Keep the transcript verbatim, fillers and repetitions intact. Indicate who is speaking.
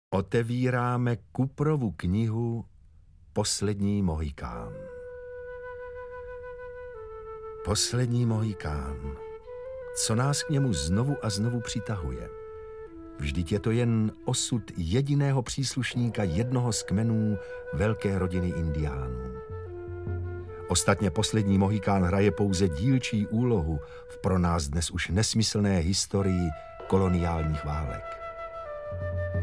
Speaker 1: Otevíráme Kuprovu knihu Poslední Mohikán. Poslední Mohikán. Co nás k němu znovu a znovu přitahuje? Vždyť je to jen osud jediného příslušníka jednoho z kmenů velké rodiny indiánů. Ostatně Poslední Mohikán hraje pouze dílčí úlohu v pro nás dnes už nesmyslné historii koloniálních válek.